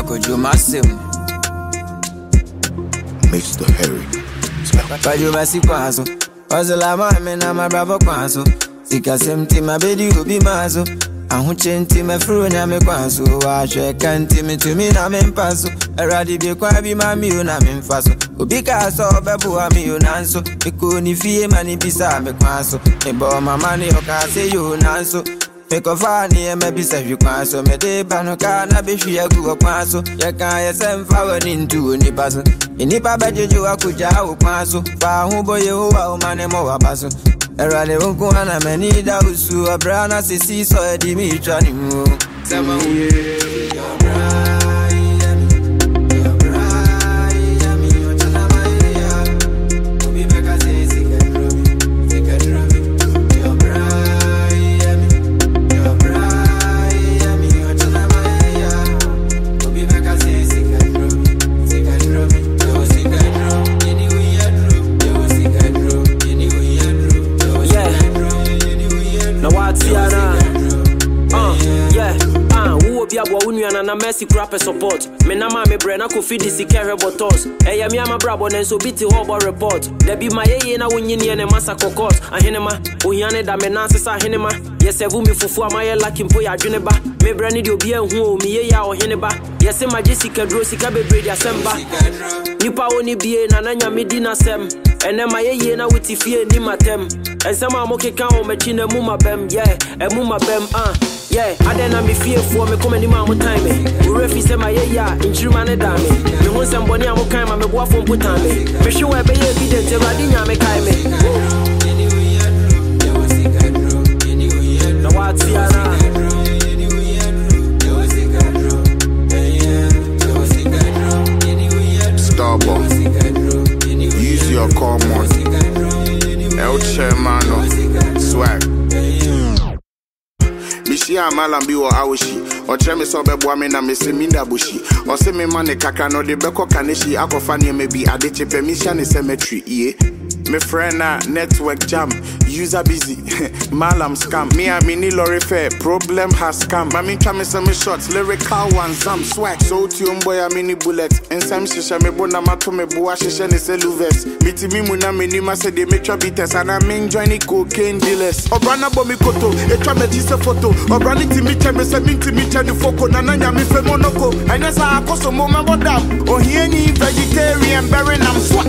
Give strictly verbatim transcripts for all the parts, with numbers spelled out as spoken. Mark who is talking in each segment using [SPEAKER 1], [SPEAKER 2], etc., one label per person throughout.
[SPEAKER 1] Kojo Masim
[SPEAKER 2] Mister Harry
[SPEAKER 1] Kojo Masi Kwaso Ozela mame na my bravo Kwaso Sika semti my baby ubi maso Ahu chenti me fru nyame Kwaso Washe kanti me to me na me mpaso Eradi bi kwa bi mami u na me mfaso Ubi kaso bebu wa mi u nanso Miku ni fie mani bisa me Kwaso Ebo mama ni oka se yu nanso Meko fani e me bisa yu Kwaso Me de bano ka na beshu ya guwa Kwaso Ye kan ye semfa wa nintu ni paso Inipa bejeju wa kuja u Kwaso Fa humbo ye huwa umane mo wa paso Erade unku hana meni da usu Abrana sisi so edi mi chani mu Sama uye
[SPEAKER 3] na mercy crap support me na ma me brand ko feed this care bottles e ya me ama brabo na so biti hobo report there be my ye na wonyini ne massa kokot ahenema ohiane da me na sesa ahenema yesevu me fufu amaye lucky mpo ya adwene ba me brand di obi ehu o me ye ya oheneba yese ma Jessica dro sika bebre di asemba nipa oni bie na na nya me di na sem ene ma ye ye na wuti fie ni matem ensema amokeka o me chi na mu mabem yeah e mu mabem ah yeah, I didn't me fear for me come any more time. We refi say my yeah, in Chirmane dame. You want somebody I'm kind, I'm a boy from Putame. Me sure I be evident, I didn't make time. No, what's Tiana?
[SPEAKER 2] Starbucks. Use your common. El Chairman, swag. Mishia malambi wa awishi Oche me sobe bwa me na me se minda bushi Ose me mane kaka no de beko kaneshi Ako fanye me bi adeche permission ne cemetery Iye Me friend na network jam User busy Malam scam Me a mini lorry fair Problem has come Mami try me some shots Lyrical one zam swag So ti umboy a mini bullet Ensam shisha me bona mato me boa shisha ne se luves Miti mi muna me nima se de me try bites And I mean join cocaine dealers Obrana bo mi koto E try me jise photo Obrani ti mi che me se minti mi che ni foko Nana nya mi fe monoko Aine sa akoso mo me bodam O hieni vegetarian berry nam swag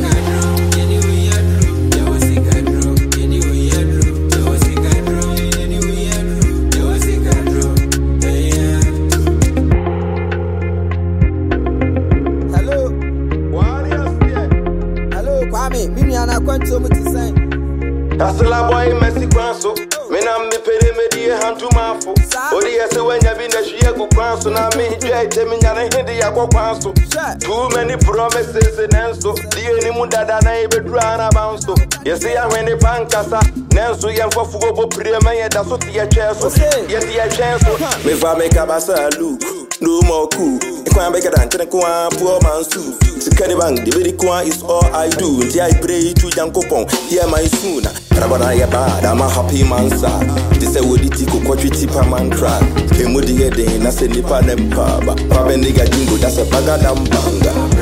[SPEAKER 4] That's the boy Messi Kwanso. Me na me pere me die hantu mafo. Odi yese wenya bi na hwie gu Kwanso na me hwe ite me nyane hinde ya kwa Kwanso. Too many promises nenso. Die ni mu dada na e bedura na bounce. Yese ya hwene pankasa. Nenso ye mfo fugo bo prema ye da so te ye cheso. Yese ye cheso. Me va make abasa look. No more cool. Ikwan bega dan tene kwa poor man su. Sikani bang the very kwa is all I do. Nti I pray to Jankopon. Hear my soon. Rabana ya bad, I'm a happy man sir. This a woody tico quatri per man crack. Kemudi heading, that's a nipa nempa. But Papa nigga jingo, that's a bagadam banga.